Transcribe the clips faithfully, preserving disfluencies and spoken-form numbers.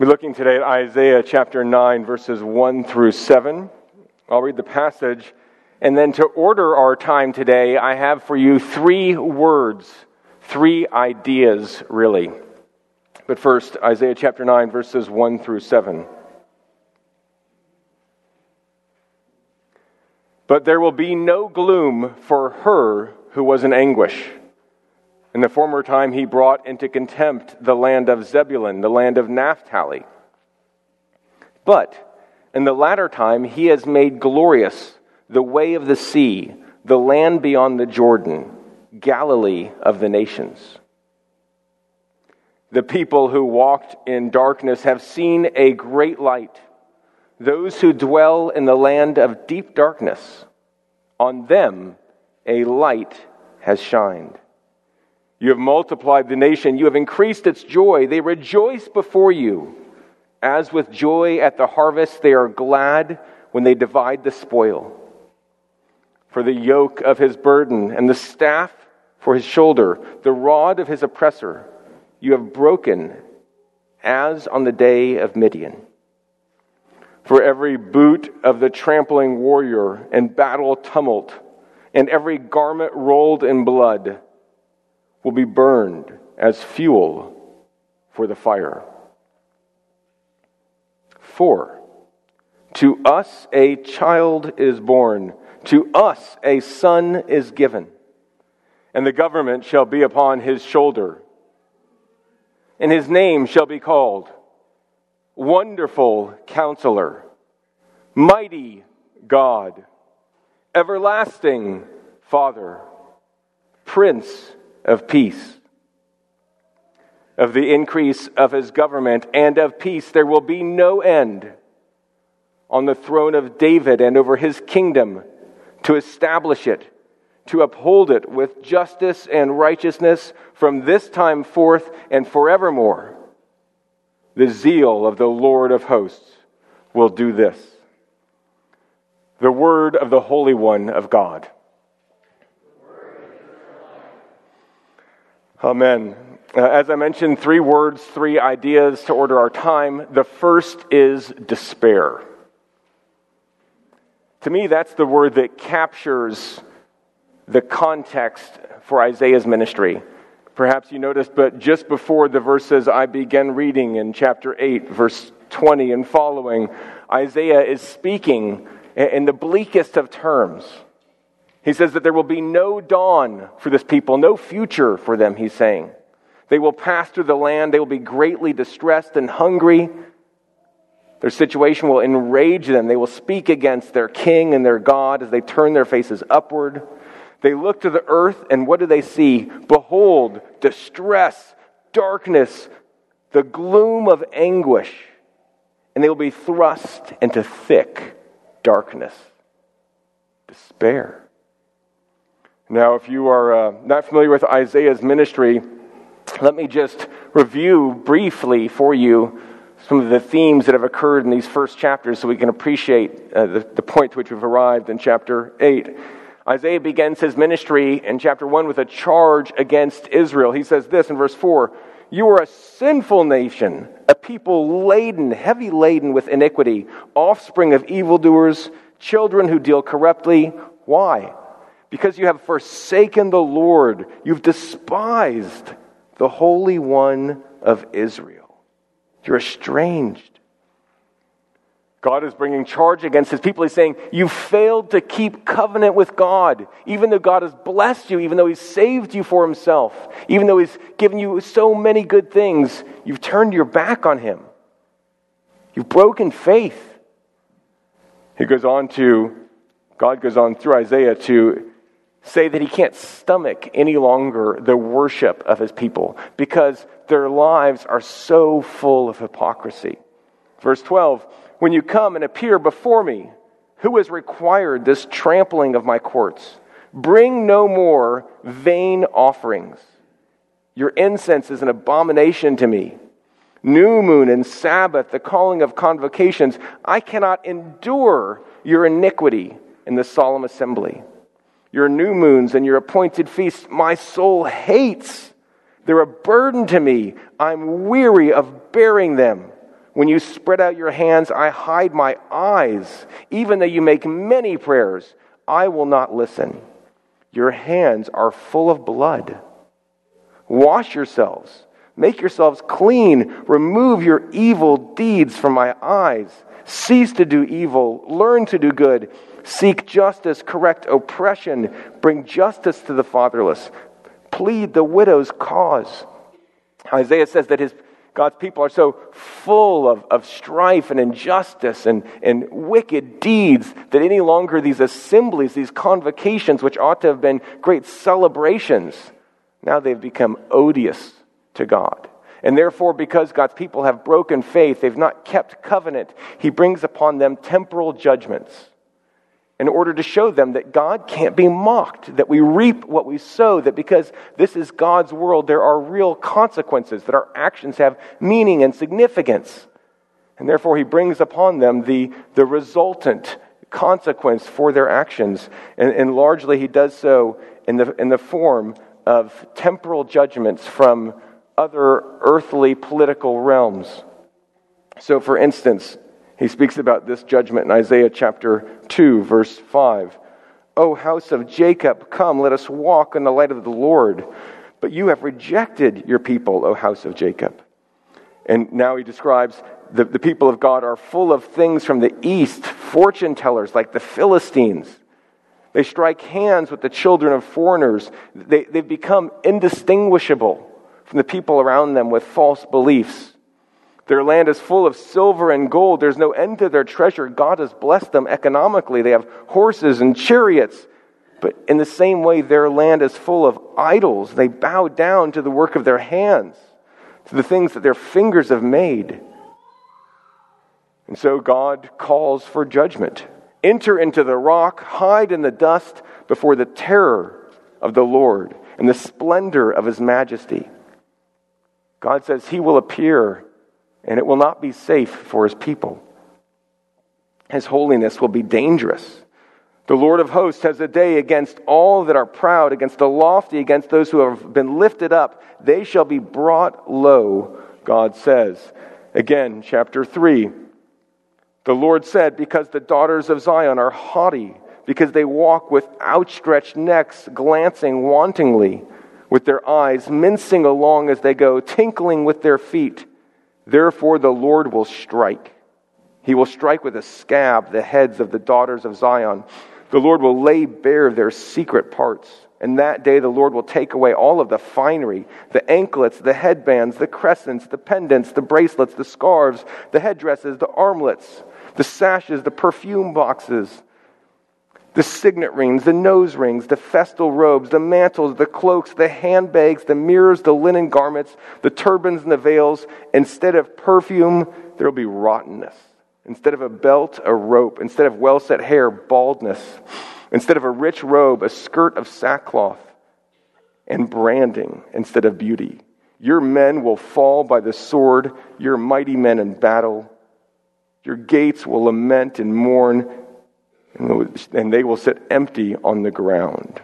We're looking today at Isaiah chapter nine, verses one through seven. I'll read the passage, and then to order our time today, I have for you three words, three ideas, really. But first, Isaiah chapter nine, verses one through seven. But there will be no gloom for her who was in anguish. In the former time he brought into contempt the land of Zebulun, the land of Naphtali. But in the latter time he has made glorious the way of the sea, the land beyond the Jordan, Galilee of the nations. The people who walked in darkness have seen a great light. Those who dwell in the land of deep darkness, on them a light has shined. You have multiplied the nation. You have increased its joy. They rejoice before you. As with joy at the harvest, they are glad when they divide the spoil. For the yoke of his burden and the staff for his shoulder, the rod of his oppressor, you have broken as on the day of Midian. For every boot of the trampling warrior and battle tumult, and every garment rolled in blood, will be burned as fuel for the fire. For to us a child is born, to us a son is given, and the government shall be upon his shoulder, and his name shall be called Wonderful Counselor, Mighty God, Everlasting Father, Prince of Peace. Of the increase of his government and of peace there will be no end, on the throne of David and over his kingdom, to establish it, to uphold it with justice and righteousness from this time forth and forevermore. The zeal of the Lord of hosts will do this. The word of the Holy One of God. Amen. Uh, as I mentioned, three words, three ideas to order our time. The first is despair. To me, that's the word that captures the context for Isaiah's ministry. Perhaps you noticed, but just before the verses I began reading in chapter eight, verse twenty and following, Isaiah is speaking in the bleakest of terms. He says that there will be no dawn for this people, no future for them, he's saying. They will pass through the land, they will be greatly distressed and hungry. Their situation will enrage them. They will speak against their king and their God as they turn their faces upward. They look to the earth, and what do they see? Behold, distress, darkness, the gloom of anguish, and they will be thrust into thick darkness, despair. Now, if you are uh, not familiar with Isaiah's ministry, let me just review briefly for you some of the themes that have occurred in these first chapters so we can appreciate uh, the, the point to which we've arrived in chapter eight. Isaiah begins his ministry in chapter one with a charge against Israel. He says this in verse four, "You are a sinful nation, a people laden, heavy laden with iniquity, offspring of evildoers, children who deal corruptly." Why? Because you have forsaken the Lord, you've despised the Holy One of Israel. You're estranged. God is bringing charge against his people. He's saying, you failed to keep covenant with God, even though God has blessed you, even though he's saved you for himself, even though he's given you so many good things, you've turned your back on him. You've broken faith. He goes on to, God goes on through Isaiah to say that he can't stomach any longer the worship of his people because their lives are so full of hypocrisy. Verse twelve, "When you come and appear before me, who has required this trampling of my courts? Bring no more vain offerings. Your incense is an abomination to me. New moon and Sabbath, the calling of convocations, I cannot endure your iniquity in the solemn assembly. Your new moons and your appointed feasts, my soul hates. They're a burden to me. I'm weary of bearing them. When you spread out your hands, I hide my eyes. Even though you make many prayers, I will not listen. Your hands are full of blood. Wash yourselves. Make yourselves clean. Remove your evil deeds from my eyes. Cease to do evil. Learn to do good. Seek justice. Correct oppression. Bring justice to the fatherless. Plead the widow's cause. Isaiah says that his God's people are so full of, of strife and injustice and, and wicked deeds that any longer these assemblies, these convocations, which ought to have been great celebrations, now they've become odious to God. And therefore, because God's people have broken faith, they've not kept covenant, he brings upon them temporal judgments in order to show them that God can't be mocked, that we reap what we sow, that because this is God's world, there are real consequences, that our actions have meaning and significance. And therefore, he brings upon them the, the resultant consequence for their actions. And, and largely, he does so in the, in the form of temporal judgments from other earthly political realms. So, for instance, he speaks about this judgment in Isaiah chapter two, verse five. O house of Jacob, come, let us walk in the light of the Lord. But you have rejected your people, O house of Jacob. And now he describes the, the people of God are full of things from the east, fortune tellers like the Philistines. They strike hands with the children of foreigners. They, they've become indistinguishable from the people around them with false beliefs. Their land is full of silver and gold. There's no end to their treasure. God has blessed them economically. They have horses and chariots. But in the same way, their land is full of idols. They bow down to the work of their hands, to the things that their fingers have made. And so God calls for judgment. Enter into the rock, hide in the dust before the terror of the Lord and the splendor of his majesty. God says he will appear, and it will not be safe for his people. His holiness will be dangerous. The Lord of hosts has a day against all that are proud, against the lofty, against those who have been lifted up. They shall be brought low, God says. Again, chapter three. The Lord said, because the daughters of Zion are haughty, because they walk with outstretched necks, glancing wantingly with their eyes, mincing along as they go, tinkling with their feet. Therefore the Lord will strike. He will strike with a scab the heads of the daughters of Zion. The Lord will lay bare their secret parts. And that day the Lord will take away all of the finery, the anklets, the headbands, the crescents, the pendants, the bracelets, the scarves, the headdresses, the armlets, the sashes, the perfume boxes, the signet rings, the nose rings, the festal robes, the mantles, the cloaks, the handbags, the mirrors, the linen garments, the turbans and the veils. Instead of perfume, there will be rottenness. Instead of a belt, a rope. Instead of well-set hair, baldness. Instead of a rich robe, a skirt of sackcloth. And branding instead of beauty. Your men will fall by the sword, your mighty men in battle. Your gates will lament and mourn, and they will sit empty on the ground.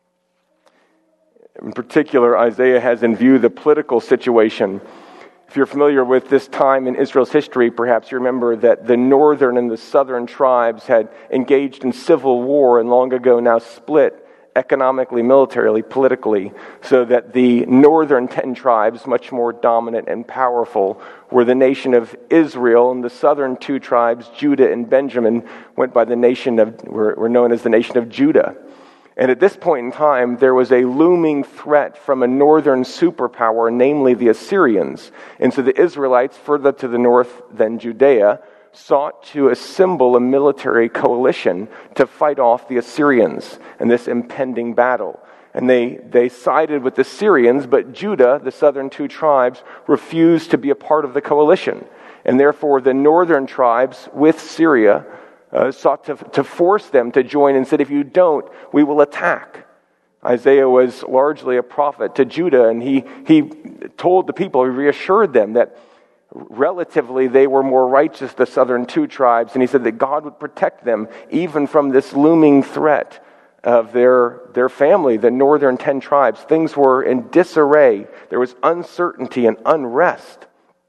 In particular, Isaiah has in view the political situation. If you're familiar with this time in Israel's history, perhaps you remember that the northern and the southern tribes had engaged in civil war and long ago now split economically, militarily, politically, so that the northern ten tribes, much more dominant and powerful, were the nation of Israel, and the southern two tribes, Judah and Benjamin, went by the nation of, were, were known as the nation of Judah. And at this point in time, there was a looming threat from a northern superpower, namely the Assyrians. And so the Israelites, further to the north than Judea, sought to assemble a military coalition to fight off the Assyrians in this impending battle. And they, they sided with the Syrians, but Judah, the southern two tribes, refused to be a part of the coalition. And therefore the northern tribes with Syria uh, sought to, to force them to join and said, if you don't, we will attack. Isaiah was largely a prophet to Judah, and he, he told the people, he reassured them that relatively they were more righteous, the southern two tribes, and he said that God would protect them even from this looming threat of their, their family, the northern ten tribes. Things were in disarray. There was uncertainty and unrest.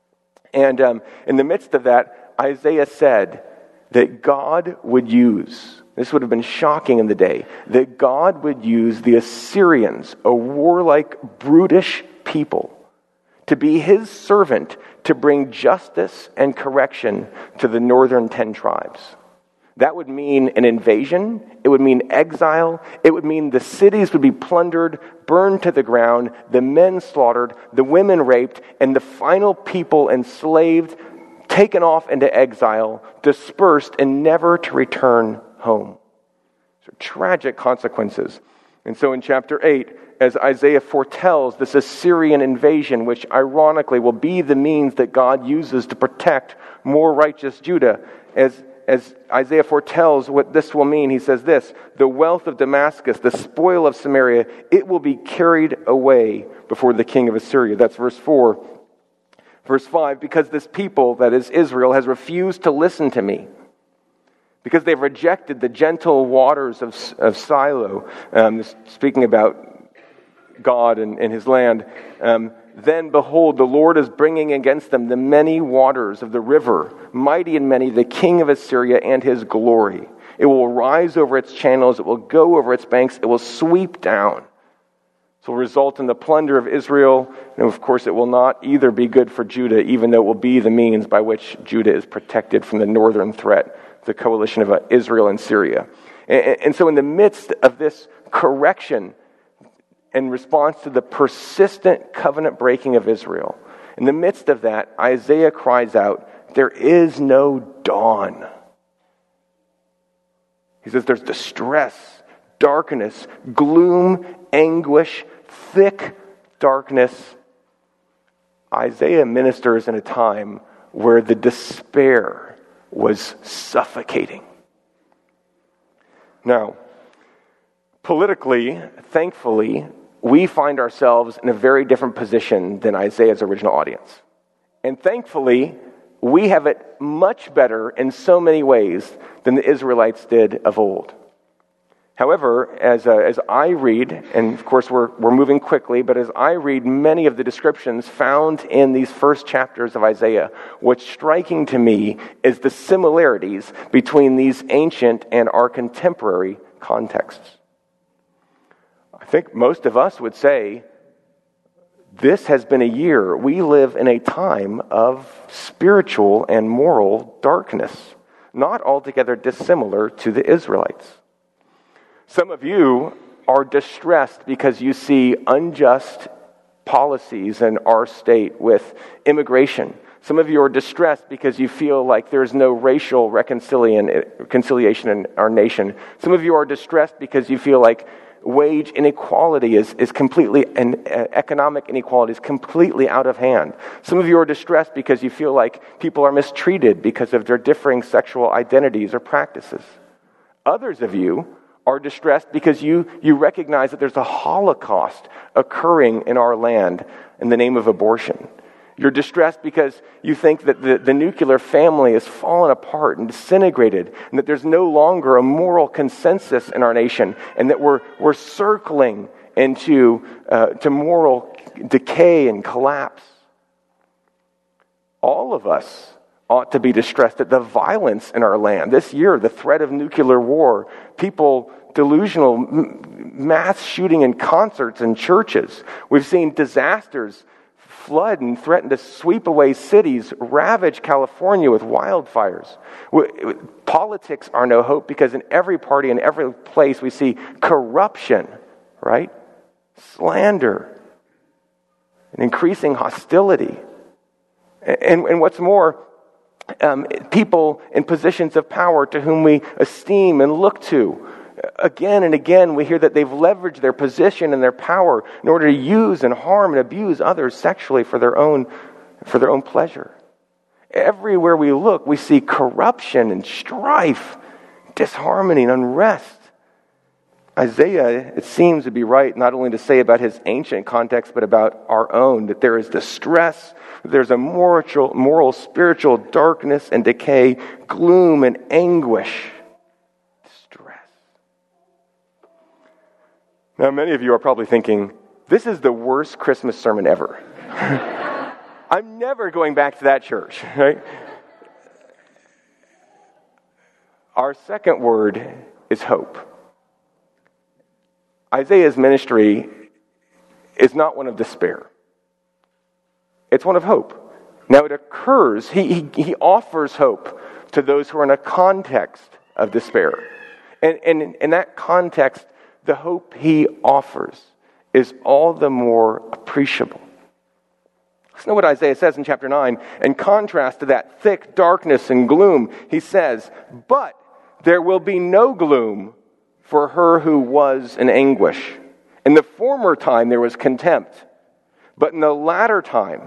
And um, in the midst of that, Isaiah said that God would use, this would have been shocking in the day, that God would use the Assyrians, a warlike, brutish people, to be his servant to bring justice and correction to the northern ten tribes. That would mean an invasion. It would mean exile. It would mean the cities would be plundered, burned to the ground, the men slaughtered, the women raped, and the final people enslaved, taken off into exile, dispersed, and never to return home. So tragic consequences. And so in chapter eight, as Isaiah foretells this Assyrian invasion, which ironically will be the means that God uses to protect more righteous Judah, as As Isaiah foretells what this will mean, he says this: the wealth of Damascus, the spoil of Samaria, it will be carried away before the king of Assyria. That's verse four. Verse five, because this people, that is Israel, has refused to listen to me, because they've rejected the gentle waters of, of Shiloh, um, speaking about God and, and his land, um, then behold, the Lord is bringing against them the many waters of the river, mighty and many, the king of Assyria and his glory. It will rise over its channels, it will go over its banks, it will sweep down. This will result in the plunder of Israel, and of course it will not either be good for Judah, even though it will be the means by which Judah is protected from the northern threat, the coalition of Israel and Syria. And, and so in the midst of this correction, in response to the persistent covenant breaking of Israel, in the midst of that, Isaiah cries out, there is no dawn. He says there's distress, darkness, gloom, anguish, thick darkness. Isaiah ministers in a time where the despair was suffocating. Now, politically, thankfully, we find ourselves in a very different position than Isaiah's original audience. And thankfully, we have it much better in so many ways than the Israelites did of old. However, as uh, as I read, and of course we're we're moving quickly, but as I read many of the descriptions found in these first chapters of Isaiah, what's striking to me is the similarities between these ancient and our contemporary contexts. I think most of us would say, this has been a year, we live in a time of spiritual and moral darkness, not altogether dissimilar to the Israelites. Some of you are distressed because you see unjust policies in our state with immigration. Some of you are distressed because you feel like there's no racial reconciliation in our nation. Some of you are distressed because you feel like wage inequality is, is completely, and uh, economic inequality is completely out of hand. Some of you are distressed because you feel like people are mistreated because of their differing sexual identities or practices. Others of you are distressed because you, you recognize that there's a Holocaust occurring in our land in the name of abortion. You're distressed because you think that the, the nuclear family has fallen apart and disintegrated, and that there's no longer a moral consensus in our nation, and that we're we're circling into uh, to moral decay and collapse. All of us ought to be distressed at the violence in our land. This year, the threat of nuclear war, people delusional mass shooting in concerts and churches. We've seen disasters flood and threaten to sweep away cities, ravage California with wildfires. Politics are no hope because in every party, in every place, we see corruption, right? Slander, and increasing hostility. And, and what's more, um, people in positions of power to whom we esteem and look to, again and again, we hear that they've leveraged their position and their power in order to use and harm and abuse others sexually for their own, for their own pleasure. Everywhere we look, we see corruption and strife, disharmony and unrest. Isaiah, it seems to be right not only to say about his ancient context, but about our own, that there is distress, there's a moral, moral, spiritual darkness and decay, gloom and anguish. Now, many of you are probably thinking, this is the worst Christmas sermon ever. I'm never going back to that church, right? Our second word is hope. Isaiah's ministry is not one of despair. It's one of hope. Now it occurs, he, he, he offers hope to those who are in a context of despair. And, and in, in that context, the hope he offers is all the more appreciable. Listen to what Isaiah says in chapter nine. In contrast to that thick darkness and gloom, he says, "But there will be no gloom for her who was in anguish. In the former time there was contempt, but in the latter time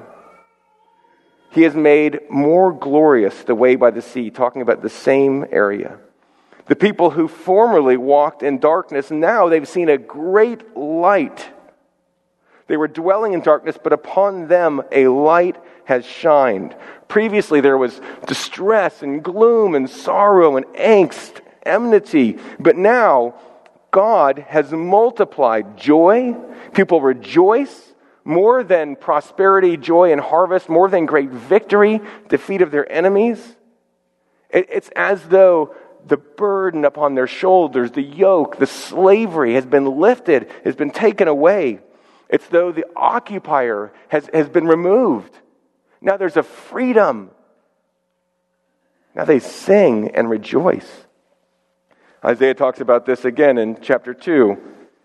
he has made more glorious the way by the sea," talking about the same area. "The people who formerly walked in darkness, now they've seen a great light. They were dwelling in darkness, but upon them a light has shined." Previously there was distress and gloom and sorrow and angst, enmity. But now God has multiplied joy. People rejoice more than prosperity, joy, and harvest, more than great victory, defeat of their enemies. It's as though the burden upon their shoulders, the yoke, the slavery has been lifted, has been taken away. It's though the occupier has, has been removed. Now there's a freedom. Now they sing and rejoice. Isaiah talks about this again in chapter two.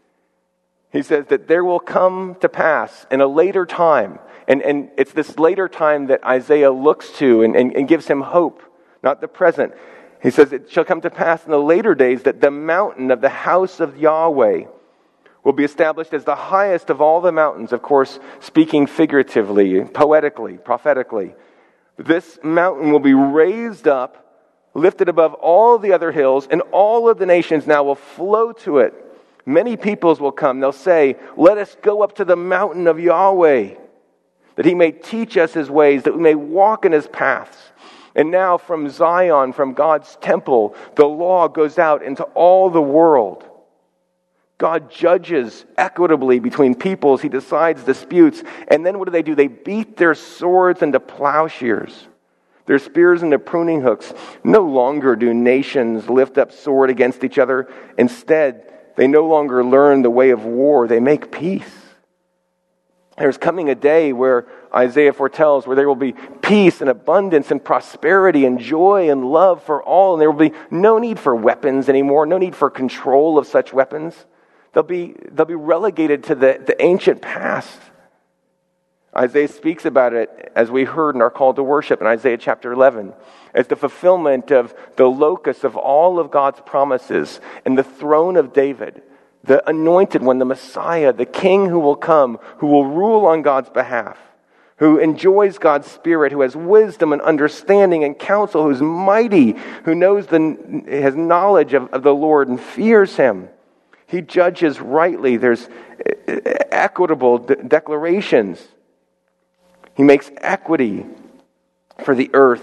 He says that there will come to pass in a later time, and, and it's this later time that Isaiah looks to and, and, and gives him hope, not the present. He says it shall come to pass in the later days that the mountain of the house of Yahweh will be established as the highest of all the mountains, of course, speaking figuratively, poetically, prophetically. This mountain will be raised up, lifted above all the other hills, and all of the nations now will flow to it. Many peoples will come. They'll say, "Let us go up to the mountain of Yahweh, that he may teach us his ways, that we may walk in his paths." And now from Zion, from God's temple, the law goes out into all the world. God judges equitably between peoples. He decides disputes. And then what do they do? They beat their swords into plowshares, their spears into pruning hooks. No longer do nations lift up sword against each other. Instead, they no longer learn the way of war. They make peace. There's coming a day where Isaiah foretells where there will be peace and abundance and prosperity and joy and love for all. And there will be no need for weapons anymore, no need for control of such weapons. They'll be, they'll be relegated to the, the ancient past. Isaiah speaks about it, as we heard in our call to worship in Isaiah chapter eleven, as the fulfillment of the locus of all of God's promises and the throne of David, the anointed one, the Messiah, the King who will come, who will rule on God's behalf, who enjoys God's Spirit, who has wisdom and understanding and counsel, who's mighty, who knows the has knowledge of, of the Lord and fears him. He judges rightly. There's equitable de- declarations. He makes equity for the earth.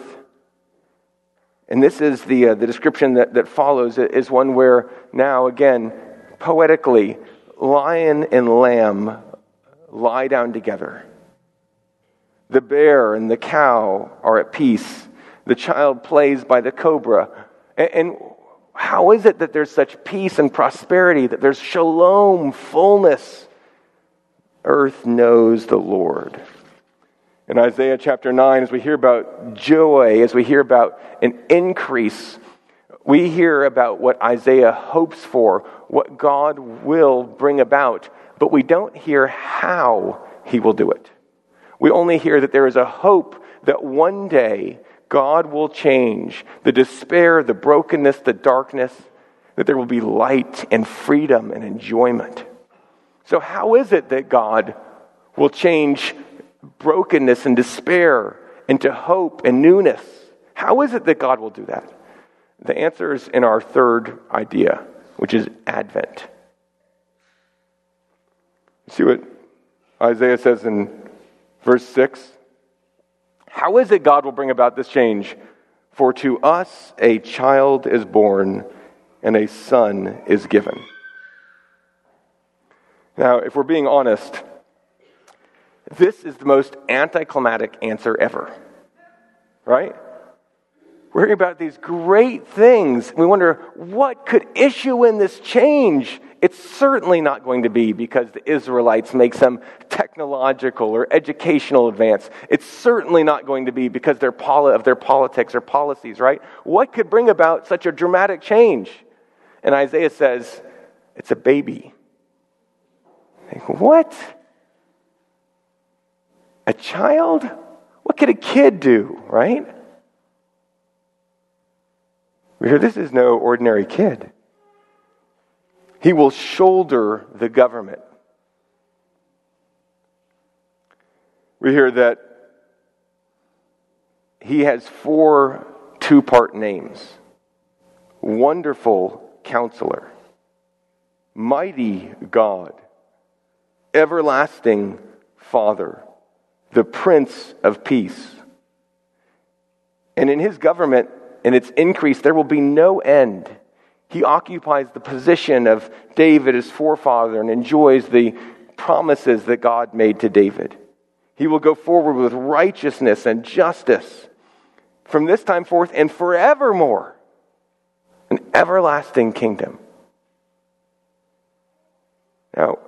And this is the uh, the description that, that follows, is one where now, again, poetically, lion and lamb lie down together. The bear and the cow are at peace. The child plays by the cobra. And, and how is it that there's such peace and prosperity, that there's shalom, fullness? Earth knows the Lord. In Isaiah chapter nine, as we hear about joy, as we hear about an increase, we hear about what Isaiah hopes for, what God will bring about, but we don't hear how he will do it. We only hear that there is a hope that one day God will change the despair, the brokenness, the darkness, that there will be light and freedom and enjoyment. So how is it that God will change brokenness and despair into hope and newness? How is it that God will do that? The answer is in our third idea, which is Advent. See what Isaiah says in verse six? How is it God will bring about this change? For to us a child is born, and a son is given. Now, if we're being honest, This is the most anticlimactic answer ever, right? We're hearing about these great things. We wonder, what could issue in this change? It's certainly not going to be because the Israelites make some technological or educational advance. It's certainly not going to be because their poli- of their politics or policies, right? What could bring about such a dramatic change? And Isaiah says, it's a baby. Like, what? A child? What could a kid do, right? We hear this is no ordinary kid. He will shoulder the government. We hear that he has four two-part names. Wonderful Counselor, Mighty God, Everlasting Father, the Prince of Peace. And in his government and its increase, there will be no end. He occupies the position of David, his forefather, and enjoys the promises that God made to David. He will go forward with righteousness and justice from this time forth and forevermore. An everlasting kingdom. Now,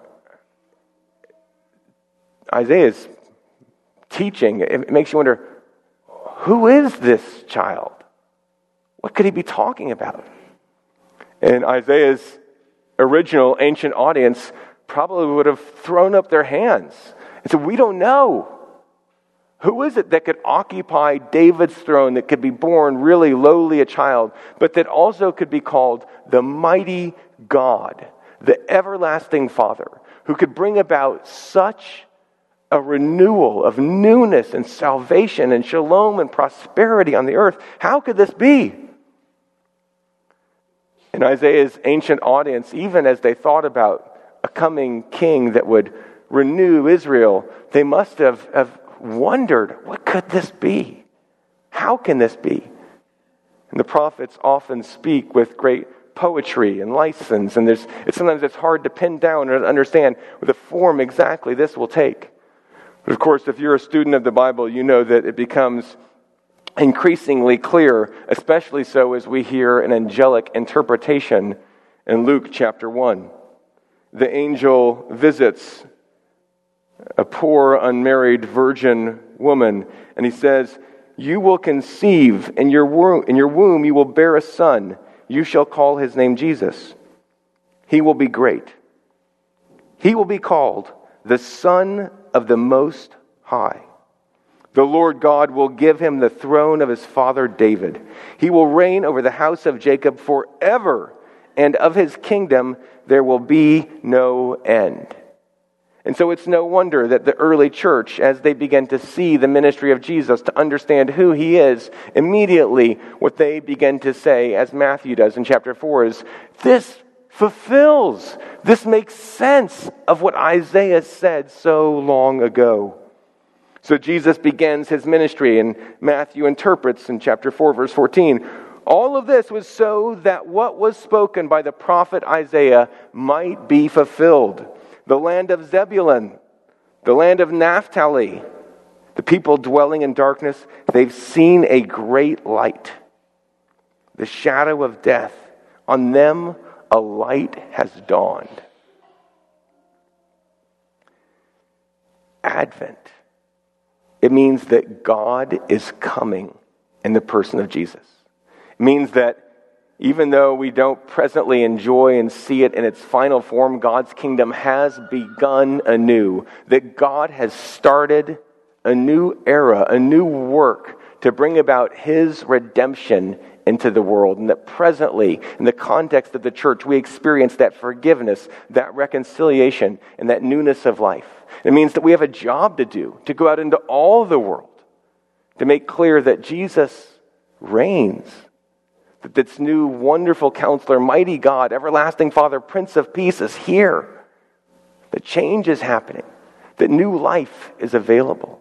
Isaiah's teaching, it makes you wonder, who is this child? What could he be talking about? And Isaiah's original ancient audience probably would have thrown up their hands and said, we don't know. Who is it that could occupy David's throne, that could be born really lowly a child, but that also could be called the mighty God, the everlasting Father, who could bring about such a renewal of newness and salvation and shalom and prosperity on the earth? How could this be? In Isaiah's ancient audience, even as they thought about a coming king that would renew Israel, they must have, have wondered, what could this be? How can this be? And the prophets often speak with great poetry and license, and there's it's, sometimes it's hard to pin down or understand the form exactly this will take. But of course, if you're a student of the Bible, you know that it becomes increasingly clear, especially so as we hear an angelic interpretation in Luke chapter one. The angel visits a poor unmarried virgin woman, and he says, you will conceive in your womb, in your womb you will bear a son. You shall call his name Jesus. He will be great. He will be called the Son of the Most High. The Lord God will give him the throne of his father David. He will reign over the house of Jacob forever, and of his kingdom there will be no end. And so it's no wonder that the early church, as they began to see the ministry of Jesus, to understand who he is, immediately what they begin to say, as Matthew does in chapter four, is, this fulfills, this makes sense of what Isaiah said so long ago. So Jesus begins his ministry, and Matthew interprets in chapter four, verse fourteen, all of this was so that what was spoken by the prophet Isaiah might be fulfilled. The land of Zebulun, the land of Naphtali, the people dwelling in darkness, they've seen a great light. The shadow of death, on them a light has dawned. Advent. It means that God is coming in the person of Jesus. It means that even though we don't presently enjoy and see it in its final form, God's kingdom has begun anew. That God has started a new era, a new work to bring about his redemption into the world. And that presently, in the context of the church, we experience that forgiveness, that reconciliation, and that newness of life. It means that we have a job to do, to go out into all the world, to make clear that Jesus reigns. That this new wonderful Counselor, mighty God, everlasting Father, Prince of Peace is here. That change is happening. That new life is available.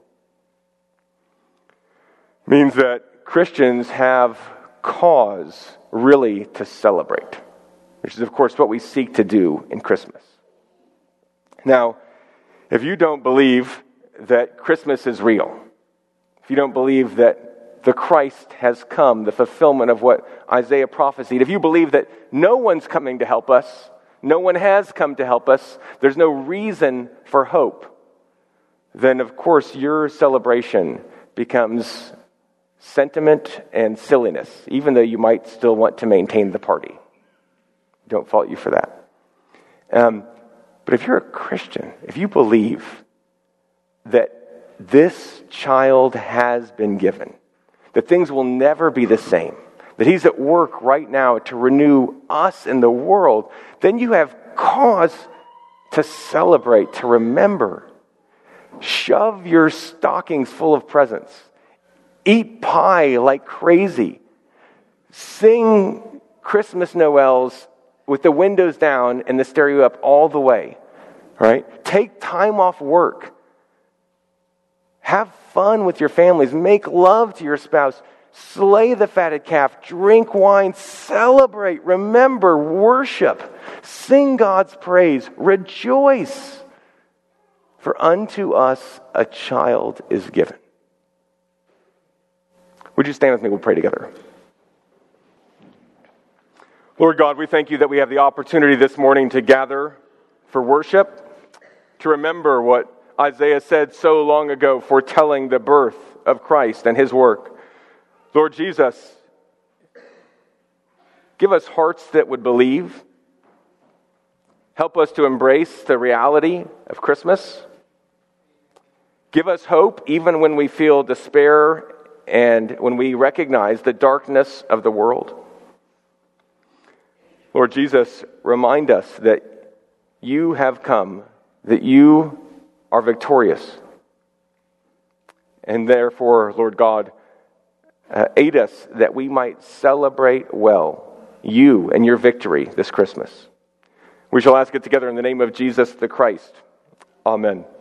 It means that Christians have cause really to celebrate, which is of course what we seek to do in Christmas. Now, if you don't believe that Christmas is real, if you don't believe that the Christ has come, the fulfillment of what Isaiah prophesied, if you believe that no one's coming to help us, no one has come to help us, there's no reason for hope, then of course your celebration becomes sentiment and silliness, even though you might still want to maintain the party. Don't fault you for that. Um, but if you're a Christian, if you believe that this child has been given, that things will never be the same, that he's at work right now to renew us in the world, then you have cause to celebrate, to remember. Shove your stockings full of presents. Eat pie like crazy. Sing Christmas Noels with the windows down and the stereo up all the way. Right? Take time off work. Have fun with your families. Make love to your spouse. Slay the fatted calf. Drink wine. Celebrate. Remember. Worship. Sing God's praise. Rejoice. For unto us a child is given. Would you stand with me? We'll pray together. Lord God, we thank you that we have the opportunity this morning to gather for worship, to remember what Isaiah said so long ago, foretelling the birth of Christ and his work. Lord Jesus, give us hearts that would believe. Help us to embrace the reality of Christmas. Give us hope even when we feel despair and when we recognize the darkness of the world. Lord Jesus, remind us that you have come, that you are victorious. And therefore, Lord God, uh, aid us that we might celebrate well you and your victory this Christmas. We shall ask it together in the name of Jesus the Christ. Amen.